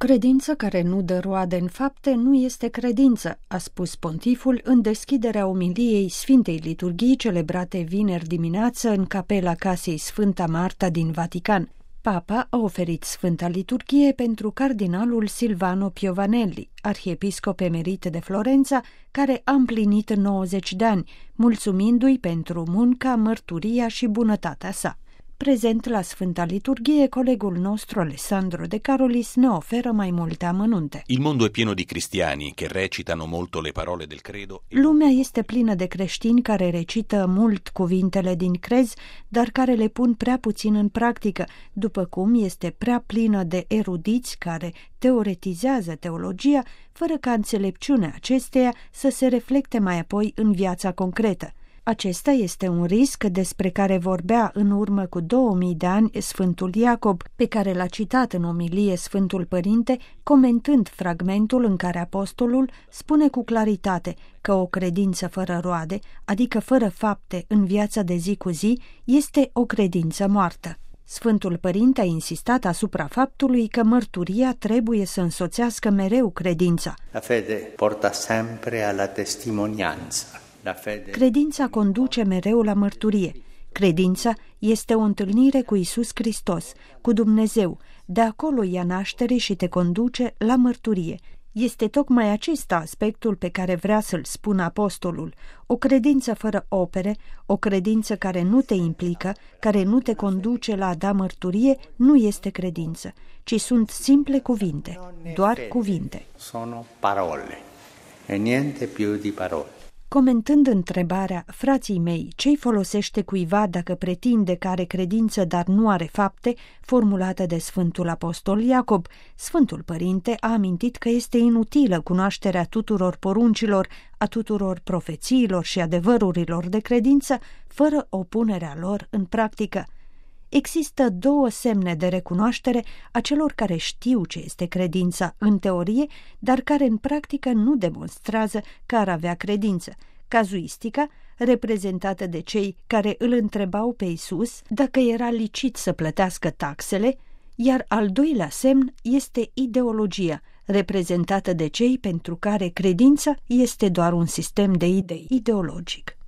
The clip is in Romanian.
credință care nu dă roade în fapte nu este credință, a spus pontiful în deschiderea omiliei Sfintei Liturghii celebrate vineri dimineață în capela casei Sfânta Marta din Vatican. Papa a oferit Sfânta Liturghie pentru cardinalul Silvano Piovanelli, arhiepiscop emerit de Florența, care a împlinit 90 de ani, mulțumindu-i pentru munca, mărturia și bunătatea sa. Prezent la Sfânta Liturghie, colegul nostru Alessandro De Carolis ne oferă mai multe amănunte. Il mondo è pieno di cristiani che recitano molto le parole del credo. Lumea este plină de creștini care recită mult cuvintele din crez, dar care le pun prea puțin în practică, după cum este prea plină de erudiți care teoretizează teologia, fără ca înțelepciunea acesteia să se reflecte mai apoi în viața concretă. Acesta este un risc despre care vorbea în urmă cu 2000 de ani Sfântul Iacob, pe care l-a citat în omilie Sfântul Părinte, comentând fragmentul în care apostolul spune cu claritate că o credință fără roade, adică fără fapte în viața de zi cu zi, este o credință moartă. Sfântul Părinte a insistat asupra faptului că mărturia trebuie să însoțească mereu credința. La fede porta sempre alla testimonianza. Credința conduce mereu la mărturie. Credința este o întâlnire cu Iisus Hristos, cu Dumnezeu. De acolo ia naștere și te conduce la mărturie. Este tocmai acesta aspectul pe care vrea să-l spună apostolul. O credință fără opere, o credință care nu te implică, care nu te conduce la a da mărturie, nu este credință, ci sunt simple cuvinte, doar cuvinte. Sono parole, e niente più di parole. Comentând întrebarea, frații mei, ce-i folosește cuiva dacă pretinde că are credință, dar nu are fapte, formulată de Sfântul Apostol Iacob, Sfântul Părinte a amintit că este inutilă cunoașterea tuturor poruncilor, a tuturor profețiilor și adevărurilor de credință, fără o punere a lor în practică. Există două semne de recunoaștere a celor care știu ce este credința în teorie, dar care în practică nu demonstrează că ar avea credință. Cazuistica, reprezentată de cei care îl întrebau pe Iisus dacă era licit să plătească taxele, iar al doilea semn este ideologia, reprezentată de cei pentru care credința este doar un sistem de idei ideologic.